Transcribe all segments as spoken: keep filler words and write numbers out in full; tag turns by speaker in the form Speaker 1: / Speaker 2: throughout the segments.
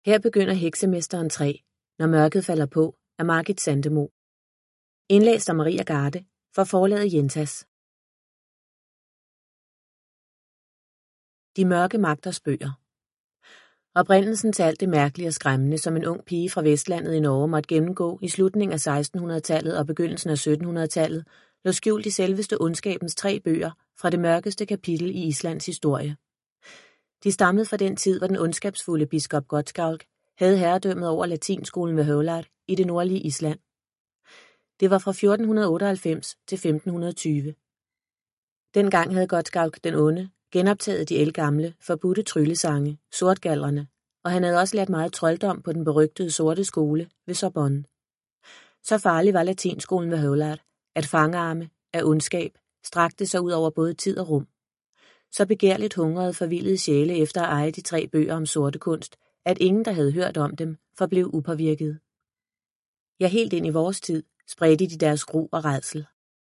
Speaker 1: Her begynder Heksemesteren tre, Når mørket falder på, af Margit Sandemo. Indlæst af Maria Garde for forlaget Jentas. De mørke magters bøger. Oprindelsen til alt det mærkelige og skræmmende, som en ung pige fra Vestlandet i Norge måtte gennemgå i slutningen af sekstenhundredetallet og begyndelsen af syttenhundredetallet, lå skjult i selveste ondskabens tre bøger fra det mørkeste kapitel i Islands historie. De stammede fra den tid, hvor den ondskabsfulde biskop Gottskálk havde herredømmet over latinskolen ved Høvlar i det nordlige Island. Det var fra fjorten otteoghalvfems til femten tyve. Dengang havde Gottskálk den onde genoptaget de ældgamle, forbudte tryllesange, sortgallerne, og han havde også lært meget trolddom på den berygtede sorte skole ved Sorbonne. Så farlig var latinskolen ved Høvlar, at fangarme af ondskab strakte sig ud over både tid og rum. Så begærligt hungrede forvildede sjæle efter at eje de tre bøger om sorte kunst, at ingen, der havde hørt om dem, forblev upåvirket. Ja, helt ind i vores tid spredte de deres gru og rædsel.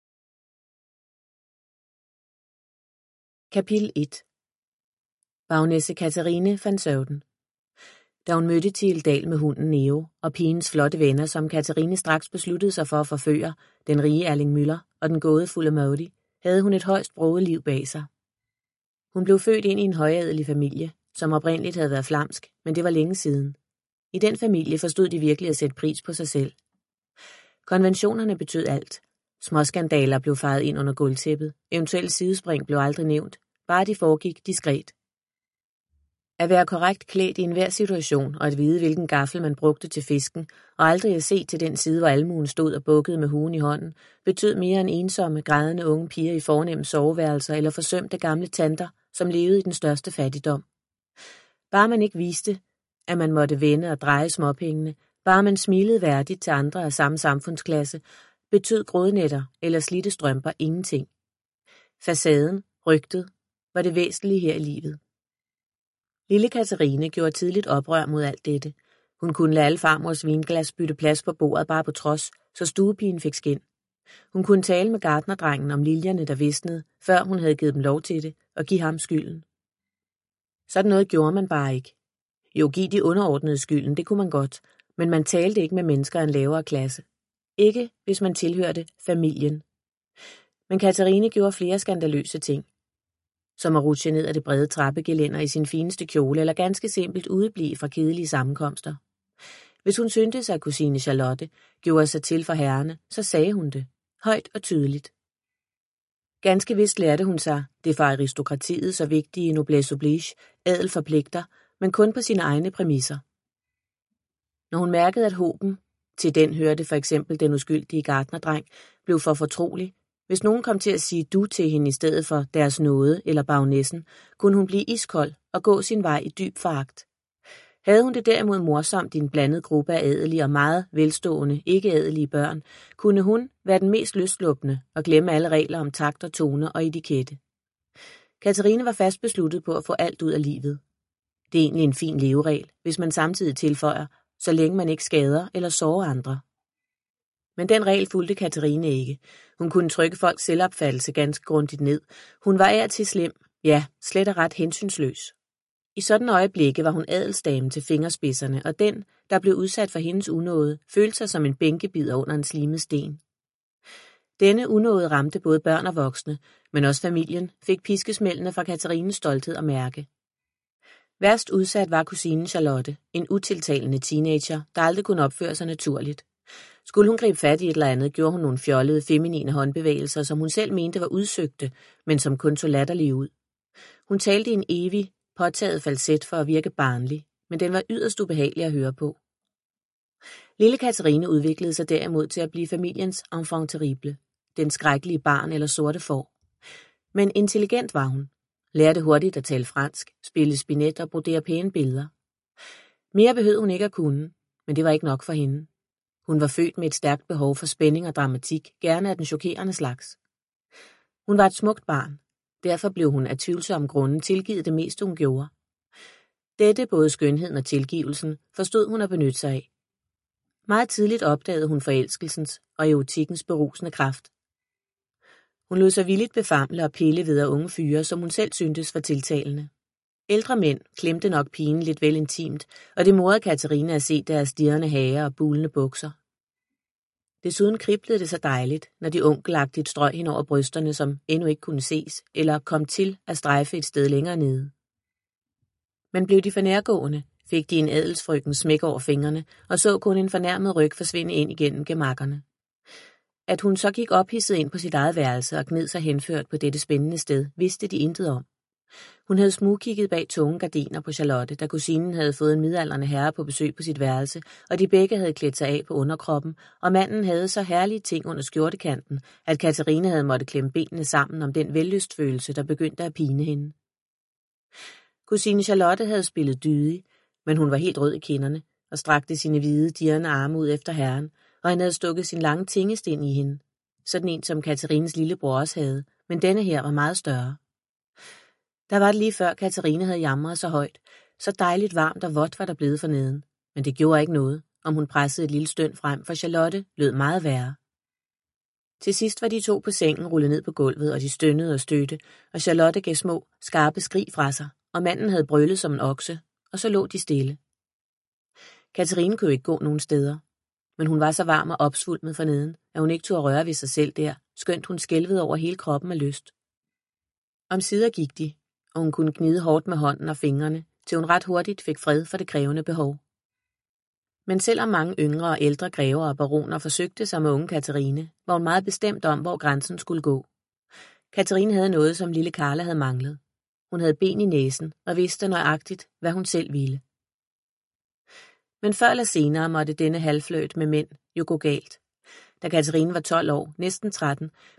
Speaker 1: Kapitel et. Baronesse Katarine van Søvden. Da hun mødte Tildal med hunden Neo og pigens flotte venner, som Katarine straks besluttede sig for at forføre, den rige Erling Müller og den gådefulde Modi, havde hun et højst broget liv bag sig. Hun blev født ind i en højadelig familie, som oprindeligt havde været flamsk, men det var længe siden. I den familie forstod de virkelig at sætte pris på sig selv. Konventionerne betød alt. Småskandaler blev fejet ind under gulvtæppet, eventuelle sidespring blev aldrig nævnt, bare de foregik diskret. At være korrekt klædt i enhver situation og at vide, hvilken gaffel man brugte til fisken, og aldrig at se til den side, hvor almuen stod og bukkede med huen i hånden, betød mere end ensomme, grædende unge piger i fornemme soveværelser eller forsømte gamle tanter, som levede i den største fattigdom. Bare man ikke viste, at man måtte vende og dreje småpengene, bare man smilede værdigt til andre af samme samfundsklasse, betød grådnætter eller slidte strømper ingenting. Facaden, rygtet, var det væsentlige her i livet. Lille Katarine gjorde tidligt oprør mod alt dette. Hun kunne lade alle farmors vinglas bytte plads på bordet bare på trods, så stuepigen fik skin. Hun kunne tale med gartnerdrengen om liljerne, der visnede, før hun havde givet dem lov til det, og give ham skylden. Sådan noget gjorde man bare ikke. Jo, give de underordnede skylden, det kunne man godt, men man talte ikke med mennesker af en lavere klasse. Ikke, hvis man tilhørte familien. Men Katarine gjorde flere skandaløse ting, som at rutsche ned ad det brede trappegelænder i sin fineste kjole, eller ganske simpelt udeblive fra kedelige sammenkomster. Hvis hun syntes, at kusine Charlotte gjorde sig til for herrerne, så sagde hun det, højt og tydeligt. Ganske vist lærte hun sig det for aristokratiet så vigtige noblesse oblige, adel forpligter, men kun på sine egne præmisser. Når hun mærkede, at håben, til den hørte for eksempel den uskyldige gartnerdreng, blev for fortrolig, hvis nogen kom til at sige du til hende i stedet for deres nåde eller baronessen, kunne hun blive iskold og gå sin vej i dyb foragt. Havde hun det derimod morsomt i en blandet gruppe af adelige og meget velstående, ikke-adelige børn, kunne hun være den mest løsluppende og glemme alle regler om takt og tone og etikette. Katarine var fast besluttet på at få alt ud af livet. Det er egentlig en fin leveregel, hvis man samtidig tilføjer, så længe man ikke skader eller sårer andre. Men den regel fulgte Katarine ikke. Hun kunne trykke folks selvopfattelse ganske grundigt ned. Hun var af til slem, ja, slet og ret hensynsløs. I sådan øjeblikke var hun adelsdame til fingerspidserne, og den, der blev udsat for hendes unåde, følte sig som en bænkebider under en slimet sten. Denne unåde ramte både børn og voksne, men også familien fik piskesmældene fra Katarines stolthed og mærke. Værst udsat var kusinen Charlotte, en utiltalende teenager, der aldrig kunne opføre sig naturligt. Skulle hun gribe fat i et eller andet, gjorde hun nogle fjollede, feminine håndbevægelser, som hun selv mente var udsøgte, men som kun så latterlige ud. Hun talte i en evig, påtaget falset for at virke barnlig, men den var yderst ubehagelig at høre på. Lille Katarine udviklede sig derimod til at blive familiens enfant terrible, den skrækkelige barn eller sorte får. Men intelligent var hun. Lærte hurtigt at tale fransk, spille spinet og brodere pæne billeder. Mere behøvede hun ikke at kunne, men det var ikke nok for hende. Hun var født med et stærkt behov for spænding og dramatik, gerne af den chokerende slags. Hun var et smukt barn, derfor blev hun af tvivlsomme grunde tilgivet det meste hun gjorde. Dette, både skønheden og tilgivelsen, forstod hun at benytte sig af. Meget tidligt opdagede hun forelskelsens og erotikkens berusende kraft. Hun lod sig villigt befamle og pille ved af unge fyre, som hun selv syntes var tiltalende. Ældre mænd klemte nok pigen lidt vel intimt, og det morede Katerina at se deres stirrende hager og bulende bukser. Desuden kriblede det så dejligt, når de onkelagtigt strøg hende over brysterne, som endnu ikke kunne ses, eller kom til at strejfe et sted længere nede. Men blev de for nærgående, fik de en adelsfrøken smæk over fingrene, og så kun en fornærmet ryg forsvinde ind igennem gemakkerne. At hun så gik ophidset ind på sit eget værelse og gned sig henført på dette spændende sted, vidste de intet om. Hun havde smugkigget bag tunge gardiner på Charlotte, da kusinen havde fået en midaldrende herre på besøg på sit værelse, og de begge havde klædt sig af på underkroppen, og manden havde så herlige ting under skjortekanten, at Katerina havde måttet klemme benene sammen om den vellystfølelse, der begyndte at pine hende. Kusine Charlotte havde spillet dydig, men hun var helt rød i kinderne og strakte sine hvide, dirrende arme ud efter herren, og han havde stukket sin lange tingesten i hende, sådan en som Katerines lillebror også havde, men denne her var meget større. Der var det lige før Katerina havde jamret så højt, så dejligt varmt og vådt var der blevet forneden, men det gjorde ikke noget, om hun pressede et lille støn frem, for Charlotte lød meget værre. Til sidst var de to på sengen rullet ned på gulvet, og de stønnede og stødte, og Charlotte gav små, skarpe skrig fra sig, og manden havde brøllet som en okse, og så lå de stille. Katerine kunne ikke gå nogen steder, men hun var så varm og opsvulmet forneden, at hun ikke turde røre ved sig selv der, skønt hun skælvede over hele kroppen af lyst. Omsider gik de, og hun kunne gnide hårdt med hånden og fingrene, til hun ret hurtigt fik fred for det krævende behov. Men selvom mange yngre og ældre grever og baroner forsøgte sig med unge Katerine, var hun meget bestemt om, hvor grænsen skulle gå. Katerine havde noget, som lille Carla havde manglet. Hun havde ben i næsen og vidste nøjagtigt, hvad hun selv ville. Men før eller senere måtte denne halvfløjt med mænd jo gå galt. Da Katerine var tolv år, næsten tretten,